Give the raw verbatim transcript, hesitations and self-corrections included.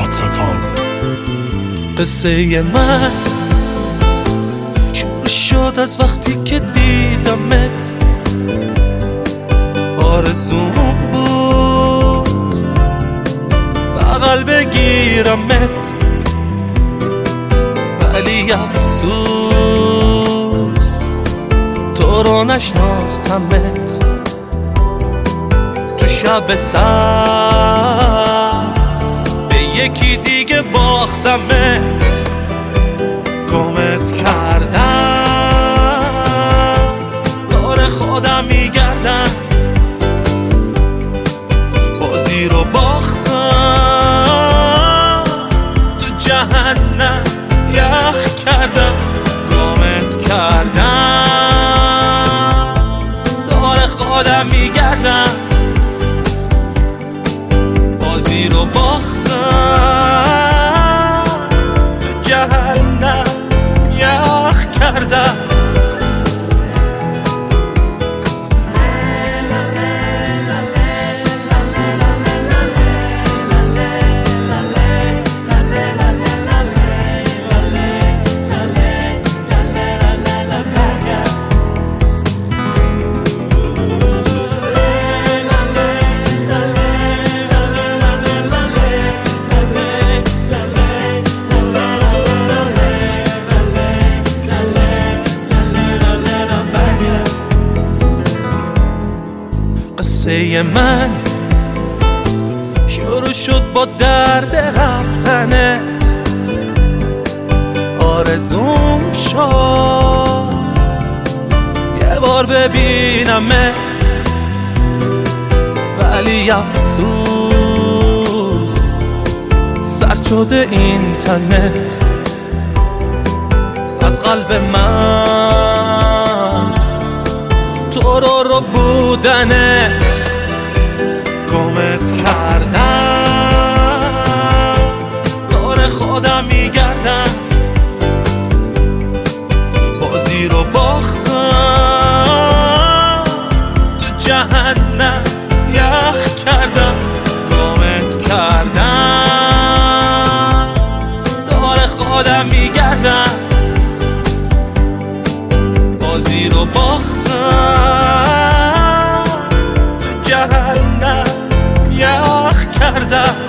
دادستان. قصه من شروع شد از وقتی که دیدمت. آرزوم بود بغل بگیرمت، ولی افسوس تو رو نشناختمت. تو شب سر به یکی دیگه باختمت. گمت کردم، دور خودم میگردم، بازی رو باختم، تو جهنم یخ کردم. گمت کردم، دور خودم میگردم، بازی رو باختم، تو جهنم یخ کردم. قصه من شروع شد با درد رفتنت. آرزوم شد یه بار ببینمت، ولی افسوس سرد شده اینترنت از قلب من. تو رو رو بودنت گمت کردم، دور خودم میگردم، بازی رو باختم، تو جهنم یخ کردم. گمت کردم، دور خودم میگردم، بازی رو باختم، تو جهنم یخ کردم.